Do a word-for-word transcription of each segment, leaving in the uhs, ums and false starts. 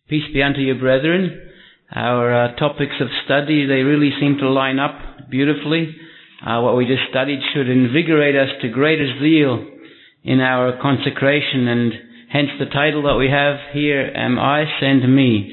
Peace be unto you, brethren. Our uh, topics of study, they really seem to line up beautifully. Uh, what we just studied should invigorate us to greater zeal in our consecration, and hence the title that we have here, Am I, Send Me.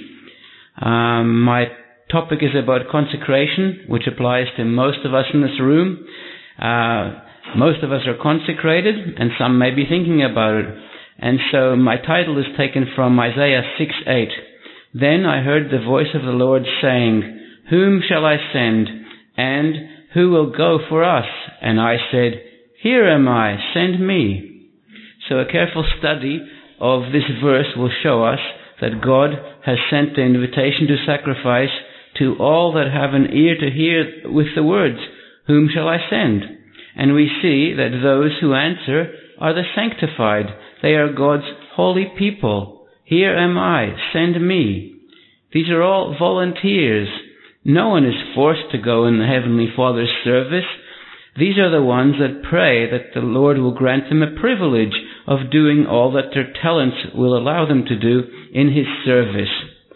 Um, my topic is about consecration, which applies to most of us in this room. Uh, most of us are consecrated, and some may be thinking about it. And so my title is taken from Isaiah six eight. Then I heard the voice of the Lord saying, Whom shall I send? And who will go for us? And I said, Here am I, send me. So a careful study of this verse will show us that God has sent the invitation to sacrifice to all that have an ear to hear with the words, Whom shall I send? And we see that those who answer are the sanctified. They are God's holy people. Here am I, send me. These are all volunteers. No one is forced to go in the Heavenly Father's service. These are the ones that pray that the Lord will grant them a privilege of doing all that their talents will allow them to do in His service.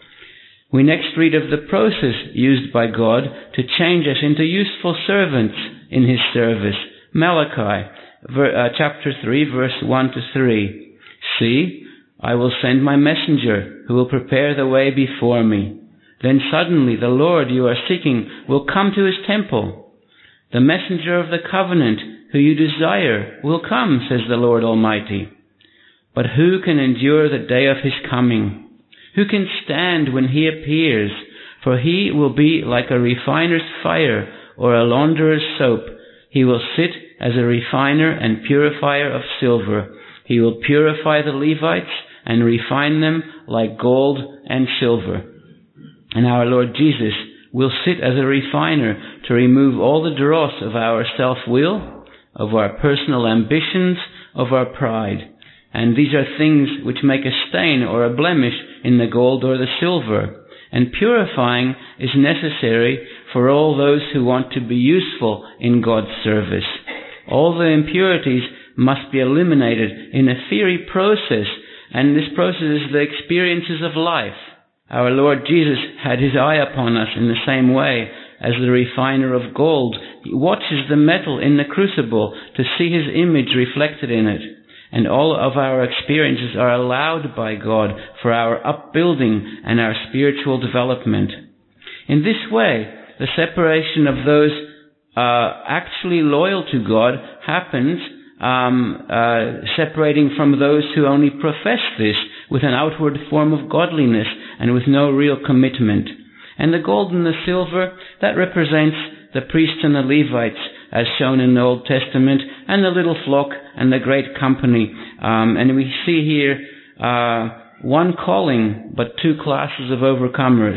We next read of the process used by God to change us into useful servants in His service. Malachi, ver, uh, chapter three, verse one to three. See, I will send my messenger who will prepare the way before me. Then suddenly the Lord you are seeking will come to His temple. The messenger of the covenant who you desire will come, says the Lord Almighty. But who can endure the day of His coming? Who can stand when He appears? For He will be like a refiner's fire or a launderer's soap. He will sit as a refiner and purifier of silver. He will purify the Levites and refine them like gold and silver. And our Lord Jesus will sit as a refiner to remove all the dross of our self-will, of our personal ambitions, of our pride. And these are things which make a stain or a blemish in the gold or the silver. And purifying is necessary for all those who want to be useful in God's service. All the impurities must be eliminated in a fiery process, and this process is the experiences of life. Our Lord Jesus had His eye upon us in the same way as the refiner of gold. He watches the metal in the crucible to see His image reflected in it. And all of our experiences are allowed by God for our upbuilding and our spiritual development. In this way, the separation of those uh, actually loyal to God happens, um, uh, separating from those who only profess this with an outward form of godliness and with no real commitment. And the gold and the silver, that represents the priests and the Levites, as shown in the Old Testament, and the little flock and the great company. Um, and we see here uh, one calling, but two classes of overcomers.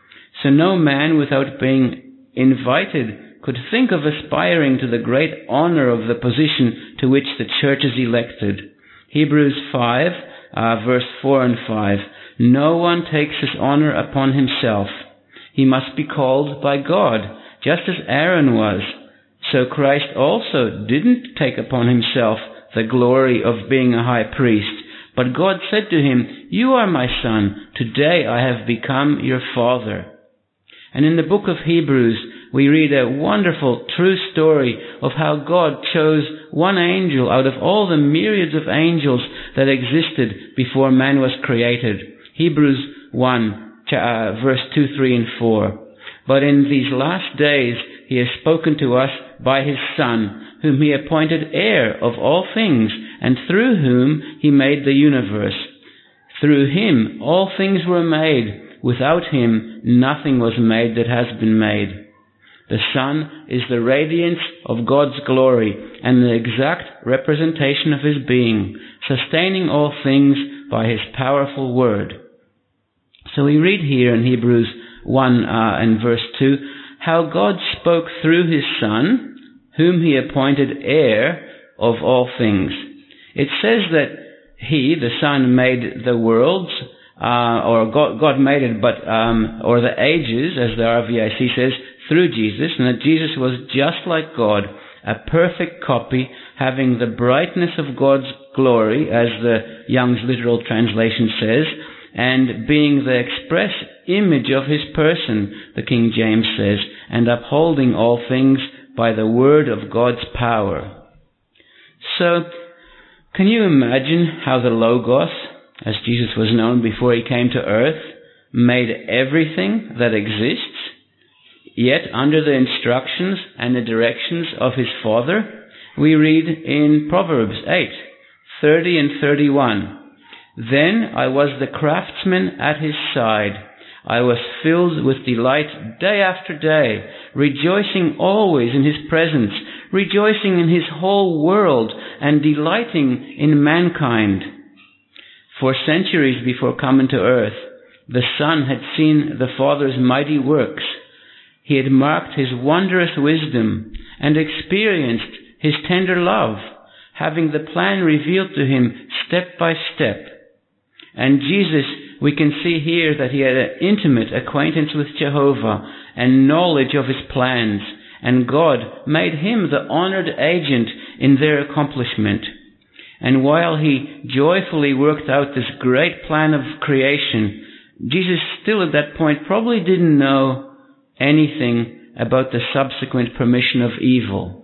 So no man, without being invited, could think of aspiring to the great honor of the position to which the church is elected. Hebrews five, uh, verse four and five. No one takes his honor upon himself. He must be called by God, just as Aaron was. So Christ also didn't take upon Himself the glory of being a high priest. But God said to Him, You are my son. Today I have become your father. And in the book of Hebrews, we read a wonderful, true story of how God chose one angel out of all the myriads of angels that existed before man was created. Hebrews one, uh, verse two, three, and four. But in these last days He has spoken to us by His Son, whom He appointed heir of all things, and through whom He made the universe. Through Him all things were made. Without Him nothing was made that has been made. The Son is the radiance of God's glory and the exact representation of His being, sustaining all things by His powerful word. So we read here in Hebrews one uh, and verse two, how God spoke through His Son, whom He appointed heir of all things. It says that He, the Son, made the worlds, uh, or God, God made it, but um, or the ages, as the R V I C says, through Jesus, and that Jesus was just like God, a perfect copy, having the brightness of God's glory, as the Young's literal translation says, and being the express image of his person, the King James says, and upholding all things by the word of God's power. So, can you imagine how the Logos, as Jesus was known before he came to earth, made everything that exists, yet under the instructions and the directions of his Father? We read in Proverbs eight, thirty and thirty-one, "Then I was the craftsman at his side. I was filled with delight day after day, rejoicing always in his presence, rejoicing in his whole world, and delighting in mankind." For centuries before coming to earth, the Son had seen the Father's mighty works. He had marked his wondrous wisdom and experienced his tender love, having the plan revealed to him step by step. And Jesus, we can see here that he had an intimate acquaintance with Jehovah and knowledge of his plans, and God made him the honored agent in their accomplishment. And while he joyfully worked out this great plan of creation, Jesus still at that point probably didn't know anything about the subsequent permission of evil.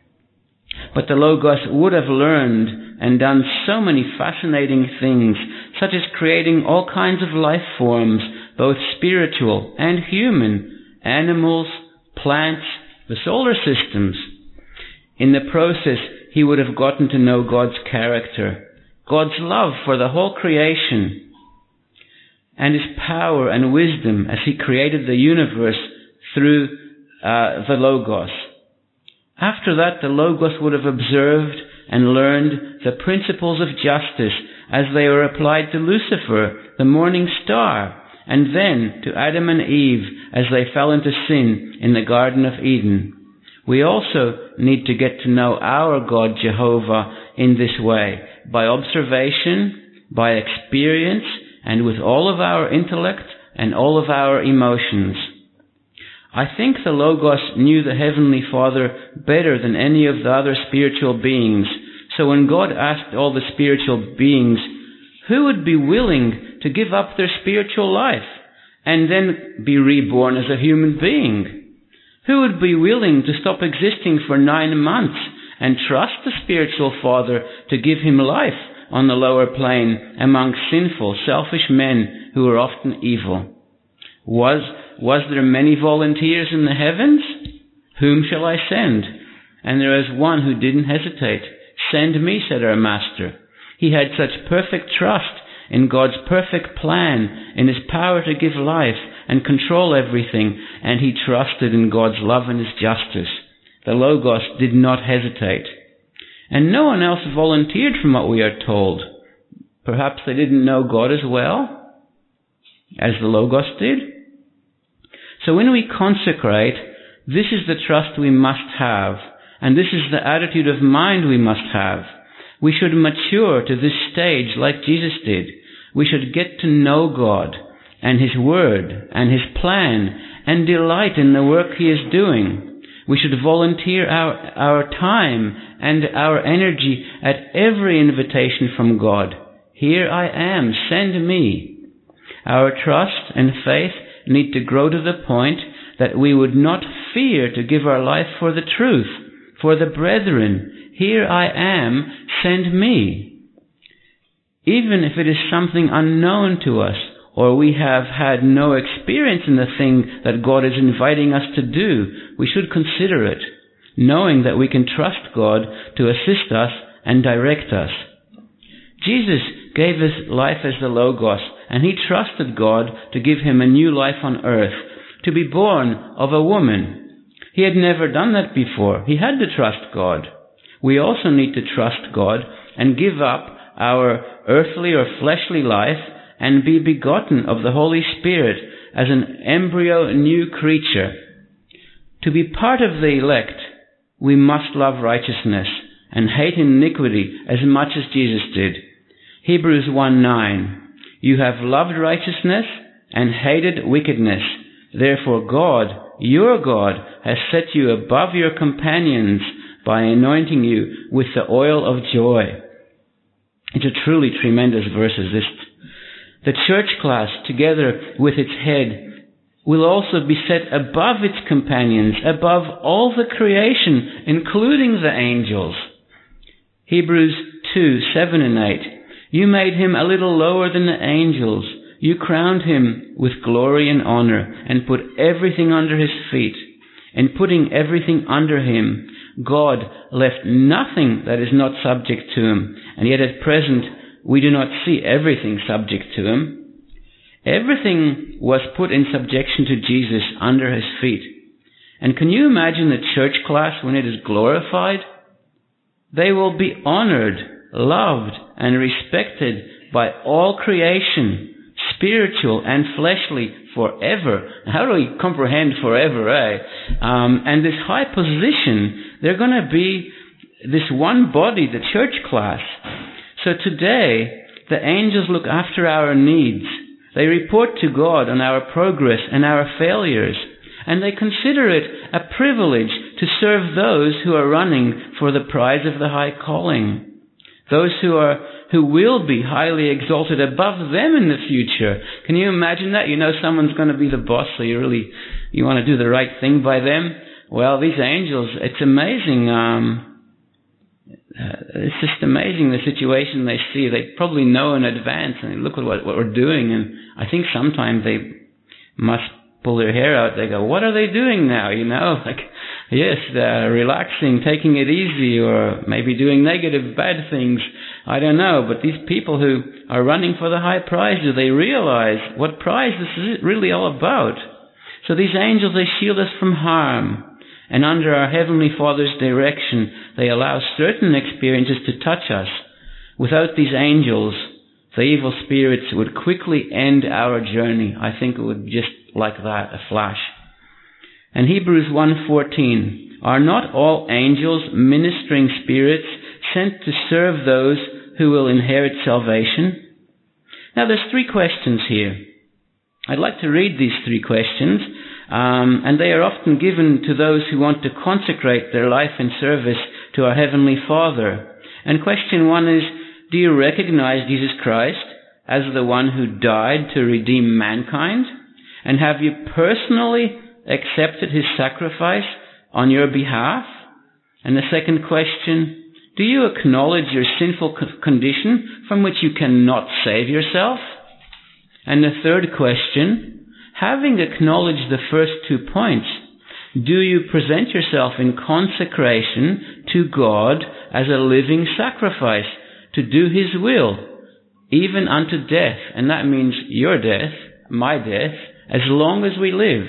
But the Logos would have learned and done so many fascinating things, such as creating all kinds of life forms, both spiritual and human, animals, plants, the solar systems. In the process, he would have gotten to know God's character, God's love for the whole creation, and his power and wisdom as he created the universe through uh, the Logos. After that, the Logos would have observed and learned the principles of justice as they were applied to Lucifer, the morning star, and then to Adam and Eve as they fell into sin in the Garden of Eden. We also need to get to know our God Jehovah in this way, by observation, by experience, and with all of our intellect and all of our emotions. I think the Logos knew the Heavenly Father better than any of the other spiritual beings. So when God asked all the spiritual beings, who would be willing to give up their spiritual life and then be reborn as a human being? Who would be willing to stop existing for nine months and trust the spiritual Father to give him life on the lower plane among sinful, selfish men who are often evil? Was Was there many volunteers in the heavens? Whom shall I send? And there was one who didn't hesitate. Send me, said our Master. He had such perfect trust in God's perfect plan, in his power to give life and control everything, and he trusted in God's love and his justice. The Logos did not hesitate. And no one else volunteered from what we are told. Perhaps they didn't know God as well as the Logos did. So when we consecrate, this is the trust we must have, and this is the attitude of mind we must have. We should mature to this stage like Jesus did. We should get to know God and his word and his plan and delight in the work he is doing. We should volunteer our, our time and our energy at every invitation from God. Here I am, send me. Our trust and faith need to grow to the point that we would not fear to give our life for the truth, for the brethren. Here I am, send me. Even if it is something unknown to us, or we have had no experience in the thing that God is inviting us to do, we should consider it, knowing that we can trust God to assist us and direct us. Jesus gave his life as the Logos, and he trusted God to give him a new life on earth, to be born of a woman. He had never done that before. He had to trust God. We also need to trust God and give up our earthly or fleshly life and be begotten of the Holy Spirit as an embryo new creature. To be part of the elect, we must love righteousness and hate iniquity as much as Jesus did. Hebrews one nine. You have loved righteousness and hated wickedness. Therefore God, your God, has set you above your companions by anointing you with the oil of joy. It's a truly tremendous verse, is this. The church class, together with its head, will also be set above its companions, above all the creation, including the angels. Hebrews two, seven and eight. You made him a little lower than the angels. You crowned him with glory and honor and put everything under his feet. And putting everything under him, God left nothing that is not subject to him. And yet at present, we do not see everything subject to him. Everything was put in subjection to Jesus under his feet. And can you imagine the church class when it is glorified? They will be honored, loved, and respected by all creation, spiritual and fleshly, forever. How do we comprehend forever, eh? Um, and this high position, they're going to be this one body, the church class. So today, the angels look after our needs. They report to God on our progress and our failures. And they consider it a privilege to serve those who are running for the prize of the high calling. Those who are who will be highly exalted above them in the future. Can you imagine that? You know someone's going to be the boss, so you really you want to do the right thing by them. Well, these angels, it's amazing. Um, uh, it's just amazing the situation they see. They probably know in advance, and they look at what, what we're doing. And I think sometimes they must pull their hair out. They go, "What are they doing now?" You know, like. Yes, uh, relaxing, taking it easy, or maybe doing negative, bad things. I don't know. But these people who are running for the high prize, do they realize what prize this is really all about? So these angels, they shield us from harm. And under our Heavenly Father's direction, they allow certain experiences to touch us. Without these angels, the evil spirits would quickly end our journey. I think it would just like that, a flash. And Hebrews one fourteen, are not all angels ministering spirits sent to serve those who will inherit salvation? Now there's three questions here. I'd like to read these three questions, um, and they are often given to those who want to consecrate their life in service to our Heavenly Father. And question one is, do you recognize Jesus Christ as the one who died to redeem mankind? And have you personally accepted his sacrifice on your behalf? And the second question, do you acknowledge your sinful condition from which you cannot save yourself? And the third question, having acknowledged the first two points, do you present yourself in consecration to God as a living sacrifice to do his will, even unto death? And that means your death, my death, as long as we live.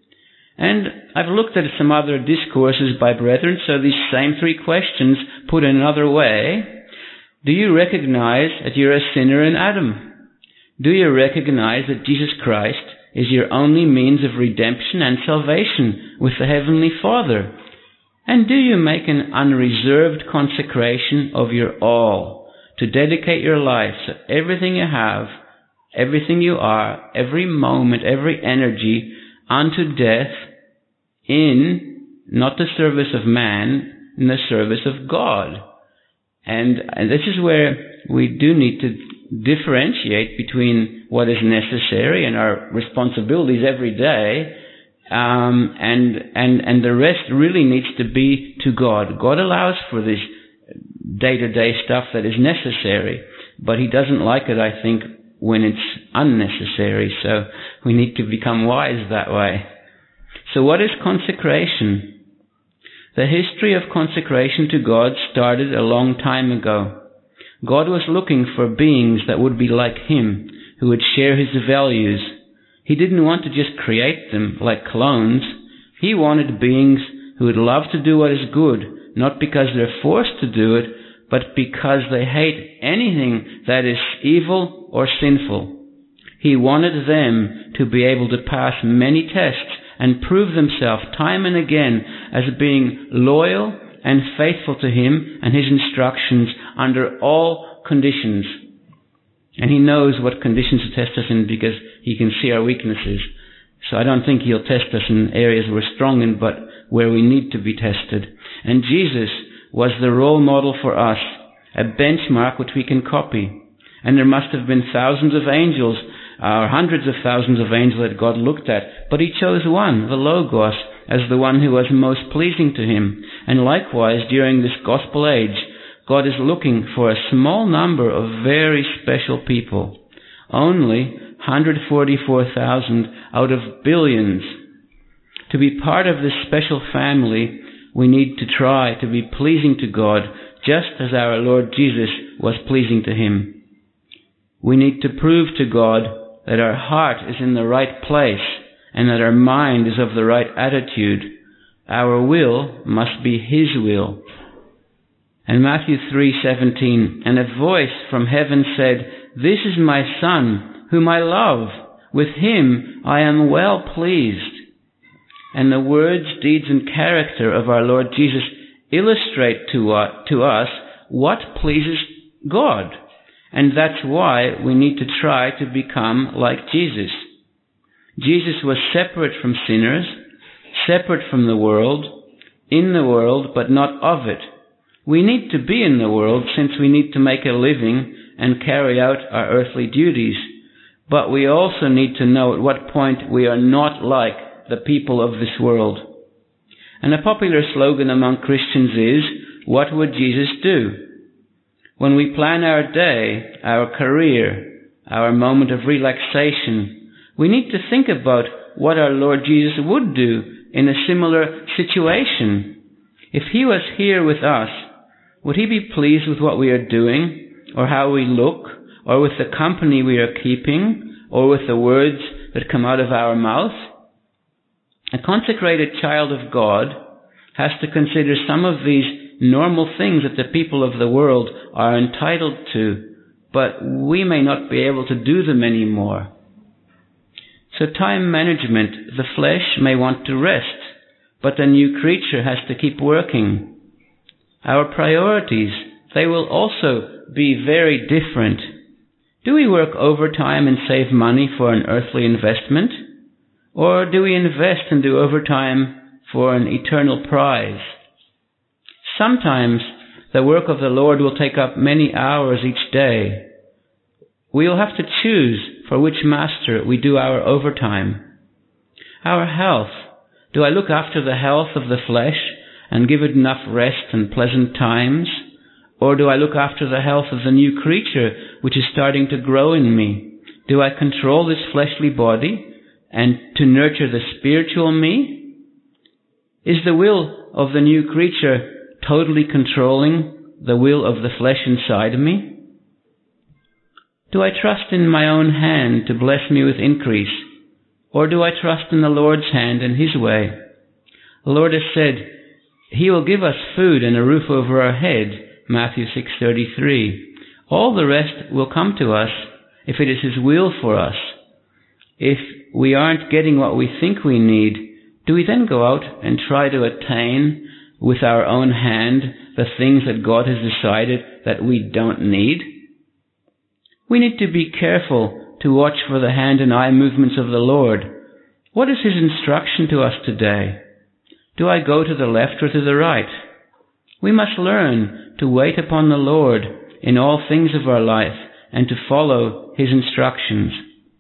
And I've looked at some other discourses by brethren, so these same three questions put another way. Do you recognize that you're a sinner in Adam? Do you recognize that Jesus Christ is your only means of redemption and salvation with the Heavenly Father? And do you make an unreserved consecration of your all to dedicate your life, so everything you have, everything you are, every moment, every energy, unto death, in not the service of man, in the service of God? And, and this is where we do need to differentiate between what is necessary and our responsibilities every day, um, and and and the rest really needs to be to God. God allows for this day-to-day stuff that is necessary, but He doesn't like it, I think, when it's unnecessary. So we need to become wise that way. So what is consecration? The history of consecration to God started a long time ago. God was looking for beings that would be like Him, who would share His values. He didn't want to just create them like clones. He wanted beings who would love to do what is good, not because they're forced to do it, but because they hate anything that is evil or sinful. He wanted them to be able to pass many tests and prove themselves time and again as being loyal and faithful to Him and His instructions under all conditions. And He knows what conditions to test us in because He can see our weaknesses. So I don't think He'll test us in areas we're strong in, but where we need to be tested. And Jesus was the role model for us, a benchmark which we can copy. And there must have been thousands of angels, or hundreds of thousands of angels that God looked at. But he chose one, the Logos, as the one who was most pleasing to him. And likewise, during this gospel age, God is looking for a small number of very special people. Only one hundred forty-four thousand out of billions. To be part of this special family, we need to try to be pleasing to God, just as our Lord Jesus was pleasing to him. We need to prove to God that our heart is in the right place and that our mind is of the right attitude. Our will must be his will. And Matthew three seventeen, and a voice from heaven said, "This is my Son, whom I love. With him I am well pleased." And the words, deeds, and character of our Lord Jesus illustrate to us, to us what pleases God. And that's why we need to try to become like Jesus. Jesus was separate from sinners, separate from the world, in the world, but not of it. We need to be in the world since we need to make a living and carry out our earthly duties. But we also need to know at what point we are not like the people of this world. And a popular slogan among Christians is, "What would Jesus do?" When we plan our day, our career, our moment of relaxation, we need to think about what our Lord Jesus would do in a similar situation. If he was here with us, would he be pleased with what we are doing, or how we look, or with the company we are keeping, or with the words that come out of our mouth? A consecrated child of God has to consider some of these normal things that the people of the world are entitled to, but we may not be able to do them anymore. So time management, the flesh may want to rest, but the new creature has to keep working. Our priorities, they will also be very different. Do we work overtime and save money for an earthly investment? Or do we invest and do overtime for an eternal prize? Sometimes the work of the Lord will take up many hours each day. We will have to choose for which master we do our overtime. Our health. Do I look after the health of the flesh and give it enough rest and pleasant times? Or do I look after the health of the new creature which is starting to grow in me? Do I control this fleshly body and to nurture the spiritual me? Is the will of the new creature totally controlling the will of the flesh inside me? Do I trust in my own hand to bless me with increase? Or do I trust in the Lord's hand and his way? The Lord has said, he will give us food and a roof over our head, Matthew six thirty-three. All the rest will come to us if it is his will for us. If we aren't getting what we think we need, do we then go out and try to attain with our own hand the things that God has decided that we don't need? We need to be careful to watch for the hand and eye movements of the Lord. What is his instruction to us today? Do I go to the left or to the right? We must learn to wait upon the Lord in all things of our life and to follow his instructions.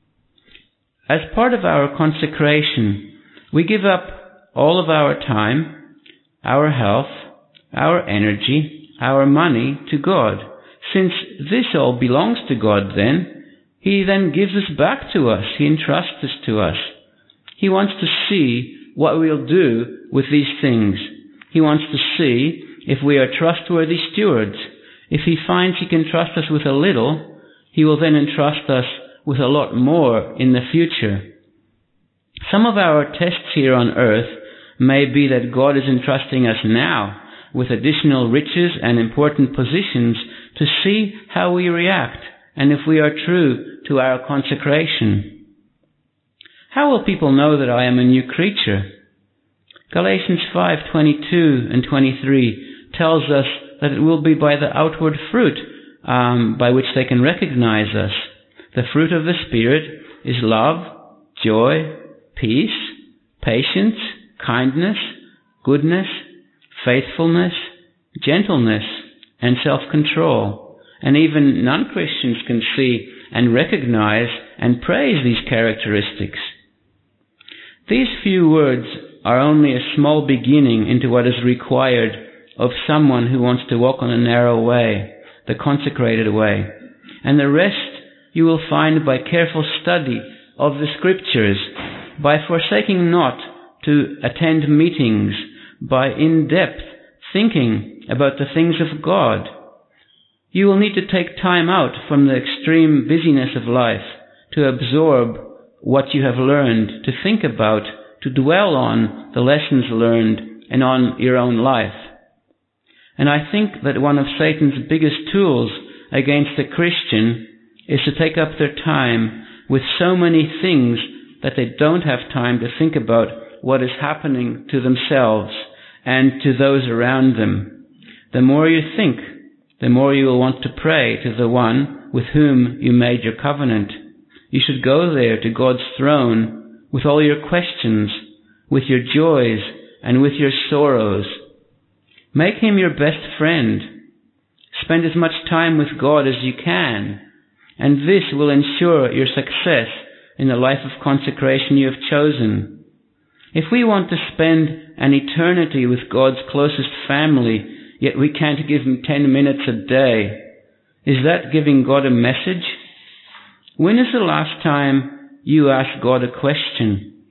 As part of our consecration, we give up all of our time, our health, our energy, our money to God. Since this all belongs to God then, he then gives us back to us. He entrusts this to us. He wants to see what we'll do with these things. He wants to see if we are trustworthy stewards. If he finds he can trust us with a little, he will then entrust us with a lot more in the future. Some of our tests here on earth may be that God is entrusting us now with additional riches and important positions to see how we react and if we are true to our consecration. How will people know that I am a new creature? Galatians five twenty-two and twenty-three tells us that it will be by the outward fruit um, by which they can recognize us. The fruit of the Spirit is love, joy, peace, patience, kindness, goodness, faithfulness, gentleness, and self-control. and even non-Christians can see and recognize and praise these characteristics. These few words are only a small beginning into what is required of someone who wants to walk on a narrow way, the consecrated way. And the rest you will find by careful study of the Scriptures, by forsaking not to attend meetings, by in-depth thinking about the things of God. You will need to take time out from the extreme busyness of life to absorb what you have learned, to think about, to dwell on the lessons learned and on your own life. And I think that one of Satan's biggest tools against the Christian is to take up their time with so many things that they don't have time to think about what is happening to themselves and to those around them. The more you think, the more you will want to pray to the one with whom you made your covenant. You should go there to God's throne with all your questions, with your joys, and with your sorrows. Make him your best friend. Spend as much time with God as you can, and this will ensure your success in the life of consecration you have chosen. If we want to spend an eternity with God's closest family, yet we can't give him ten minutes a day, is that giving God a message? When is the last time you asked God a question?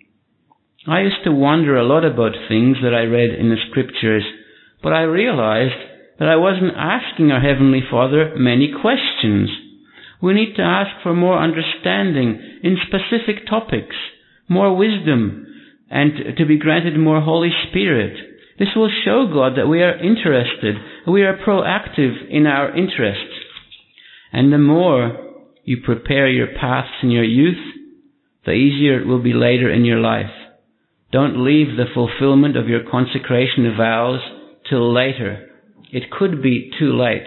I used to wonder a lot about things that I read in the Scriptures, but I realized that I wasn't asking our Heavenly Father many questions. We need to ask for more understanding in specific topics, more wisdom, and to be granted more Holy Spirit. This will show God that we are interested, we are proactive in our interests. And the more you prepare your paths in your youth, the easier it will be later in your life. Don't leave the fulfillment of your consecration vows till later. It could be too late.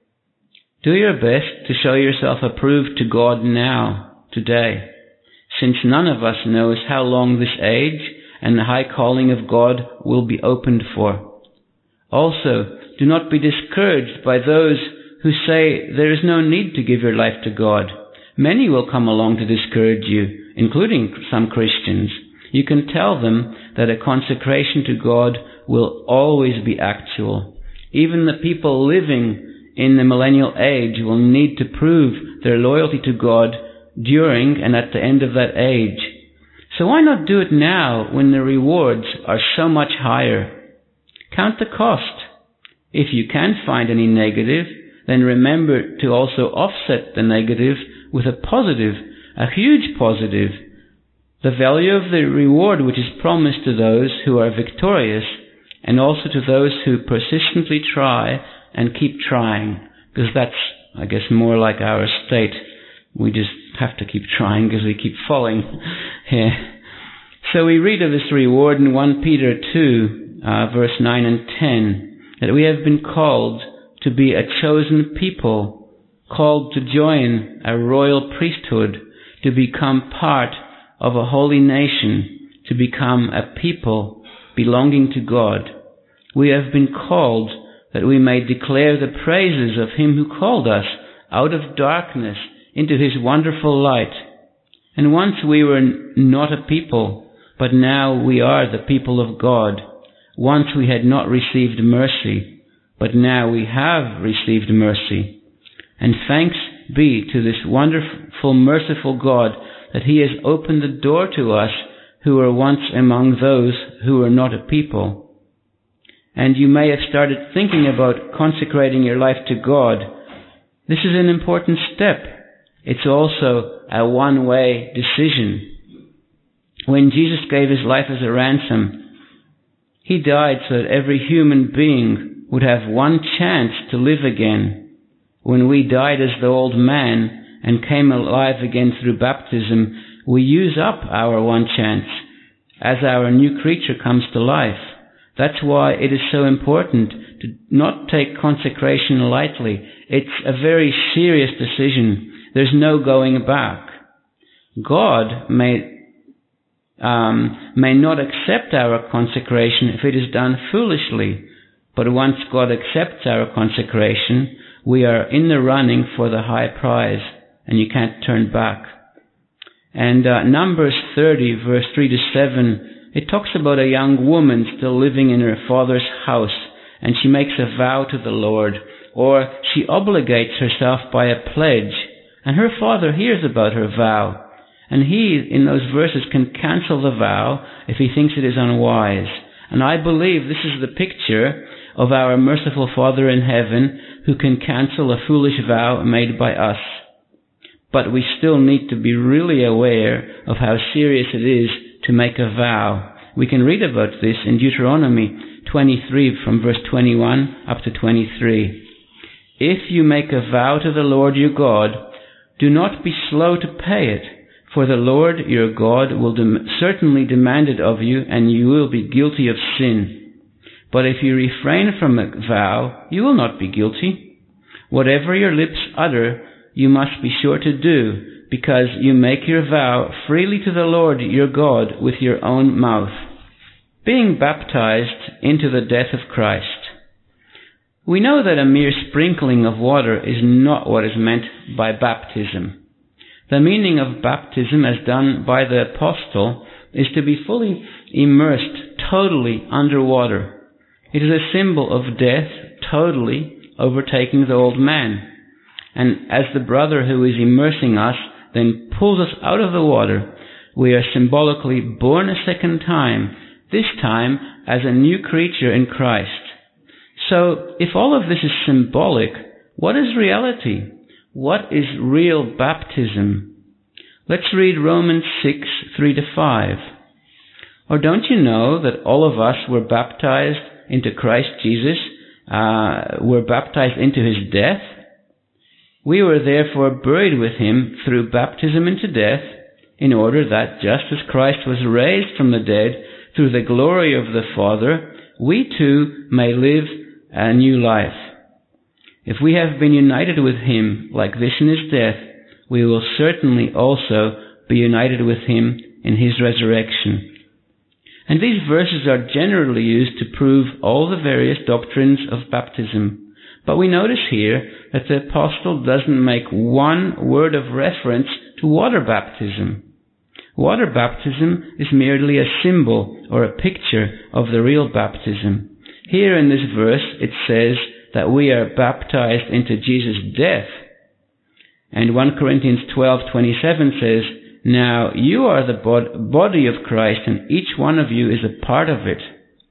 Do your best to show yourself approved to God now, today, since none of us knows how long this age and the high calling of God will be opened for. Also, do not be discouraged by those who say there is no need to give your life to God. Many will come along to discourage you, including some Christians. You can tell them that a consecration to God will always be actual. Even the people living in the millennial age will need to prove their loyalty to God during and at the end of that age. So why not do it now when the rewards are so much higher? Count the cost. If you can't find any negative, then remember to also offset the negative with a positive, a huge positive. The value of the reward which is promised to those who are victorious, and also to those who persistently try and keep trying, because that's, I guess, more like our state. We just have to keep trying because we keep falling here. So we read of this reward in First Peter two, uh, verse nine and ten, that we have been called to be a chosen people, called to join a royal priesthood, to become part of a holy nation, to become a people belonging to God. We have been called that we may declare the praises of him who called us out of darkness into his wonderful light. And once we were not a people, but now we are the people of God. Once we had not received mercy, but now we have received mercy. And thanks be to this wonderful, merciful God that he has opened the door to us who were once among those who were not a people. And you may have started thinking about consecrating your life to God. This is an important step. It's also a one-way decision. When Jesus gave his life as a ransom, he died so that every human being would have one chance to live again. When we died as the old man and came alive again through baptism, we use up our one chance as our new creature comes to life. That's why it is so important to not take consecration lightly. It's a very serious decision. There's no going back. God may um, may not accept our consecration if it is done foolishly, but once God accepts our consecration, We are in the running for the high prize, and you can't turn back. And uh, Numbers thirty, verse three to seven, it talks about a young woman still living in her father's house, and she makes a vow to the Lord, or she obligates herself by a pledge, and her father hears about her vow, and he, in those verses, can cancel the vow if he thinks it is unwise. And I believe this is the picture of our merciful Father in heaven, who can cancel a foolish vow made by us. But we still need to be really aware of how serious it is to make a vow. We can read about this in Deuteronomy twenty-three from verse twenty-one up to twenty-three. If you make a vow to the Lord your God, do not be slow to pay it, for the Lord your God will dem- certainly demand it of you, and you will be guilty of sin. But if you refrain from a vow, you will not be guilty. Whatever your lips utter, you must be sure to do, because you make your vow freely to the Lord your God with your own mouth. Being baptized into the death of Christ. We know that a mere sprinkling of water is not what is meant by baptism. The meaning of baptism, as done by the apostle, is to be fully immersed totally under water. It is a symbol of death totally overtaking the old man. And as the brother who is immersing us then pulls us out of the water, we are symbolically born a second time, this time as a new creature in Christ. So, if all of this is symbolic, what is reality? What is real baptism? Let's read Romans six, three to five. Or don't you know that all of us were baptized into Christ Jesus, uh, were baptized into his death? We were therefore buried with him through baptism into death, in order that, just as Christ was raised from the dead through the glory of the Father, we too may live a new life. If we have been united with him like this in his death, we will certainly also be united with him in his resurrection. And these verses are generally used to prove all the various doctrines of baptism. But we notice here that the apostle doesn't make one word of reference to water baptism. Water baptism is merely a symbol or a picture of the real baptism. Here in this verse it says that we are baptized into Jesus' death. And First Corinthians twelve twenty-seven says, now you are the bod- body of Christ, and each one of you is a part of it.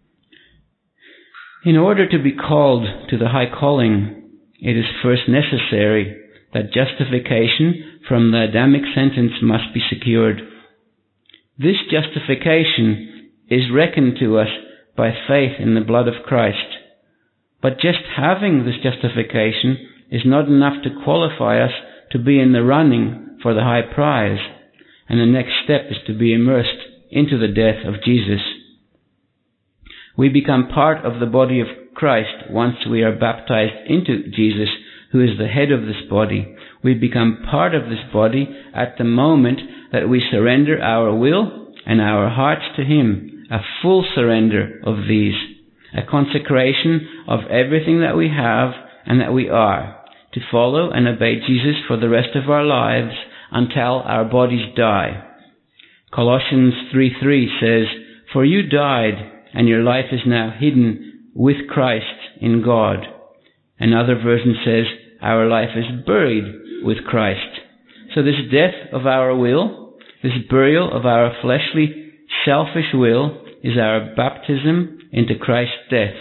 In order to be called to the high calling, it is first necessary that justification from the Adamic sentence must be secured. This justification is reckoned to us by faith in the blood of Christ. But just having this justification is not enough to qualify us to be in the running for the high prize, and the next step is to be immersed into the death of Jesus. We become part of the body of Christ once we are baptized into Jesus, who is the head of this body. We become part of this body at the moment that we surrender our will and our hearts to him, a full surrender of these, a consecration of everything that we have and that we are, to follow and obey Jesus for the rest of our lives until our bodies die. Colossians three three says, for you died, and your life is now hidden with Christ in God. Another version says, our life is buried with Christ. So this death of our will, this burial of our fleshly, selfish will, is our baptism into Christ's death.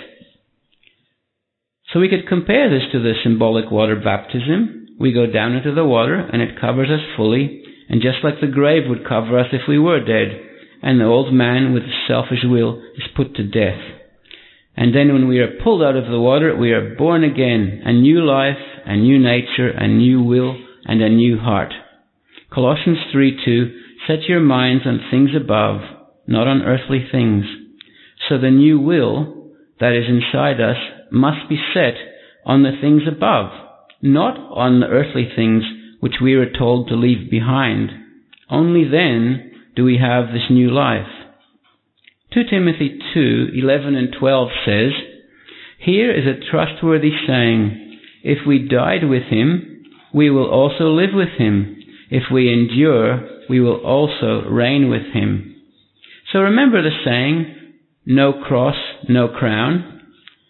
So we could compare this to the symbolic water baptism. We go down into the water and it covers us fully, and just like the grave would cover us if we were dead, and the old man with his selfish will is put to death. And then when we are pulled out of the water, we are born again, a new life, a new nature, a new will, and a new heart. Colossians three two, set your minds on things above, not on earthly things. So the new will that is inside us must be set on the things above, not on the earthly things which we are told to leave behind. Only then do we have this new life. Second Timothy two eleven and twelve says, here is a trustworthy saying, If we died with him, we will also live with him. If we endure, we will also reign with him. So remember the saying, no cross, no crown.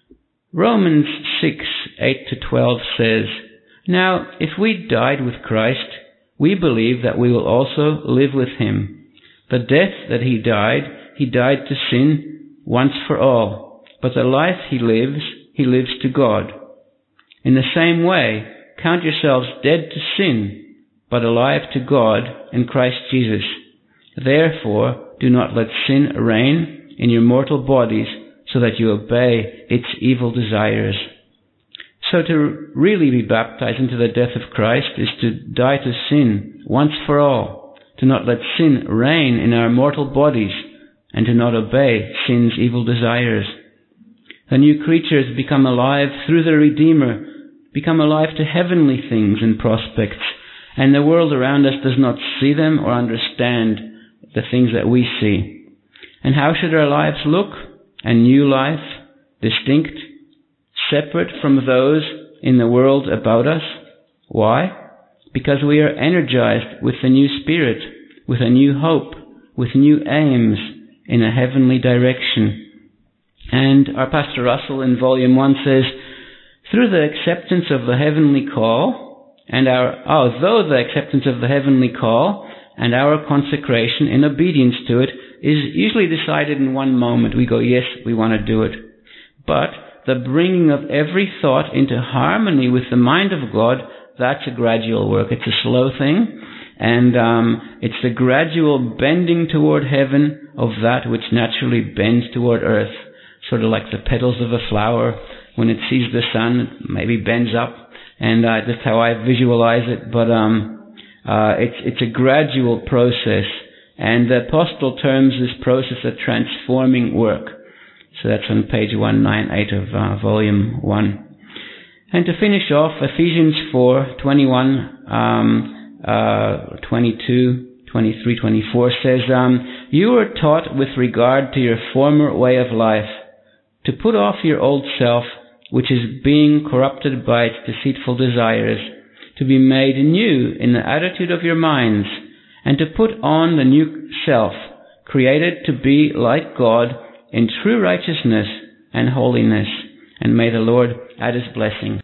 Romans six, eight to twelve says, now if we died with Christ, we believe that we will also live with him. The death that he died, he died to sin once for all. But the life he lives, he lives to God. In the same way, count yourselves dead to sin, but alive to God in Christ Jesus. Therefore, do not let sin reign in your mortal bodies, so that you obey its evil desires. So to really be baptized into the death of Christ is to die to sin once for all, to not let sin reign in our mortal bodies, and to not obey sin's evil desires. The new creatures become alive through the Redeemer, become alive to heavenly things and prospects, and the world around us does not see them or understand the things that we see. And how should our lives look? A new life, distinct, separate from those in the world about us. Why? Because we are energized with the new spirit, with a new hope, with new aims in a heavenly direction. And our Pastor Russell in Volume one says, through the acceptance of the heavenly call, and our, oh, though the acceptance of the heavenly call and our consecration in obedience to it is usually decided in one moment. We go, yes, we want to do it. But the bringing of every thought into harmony with the mind of God, that's a gradual work. It's a slow thing. And um, it's the gradual bending toward heaven of that which naturally bends toward earth. Sort of like the petals of a flower. When it sees the sun, it maybe bends up. And uh, that's how I visualize it. But um, uh, it's, it's a gradual process. And the apostle terms this process a transforming work. So that's on page one ninety-eight of uh, volume one. And to finish off, Ephesians four, twenty-one, um, uh, twenty-two, twenty-three, twenty-four says, um, you were taught with regard to your former way of life, to put off your old self, which is being corrupted by its deceitful desires, to be made new in the attitude of your minds, and to put on the new self, created to be like God in true righteousness and holiness. And may the Lord add his blessing.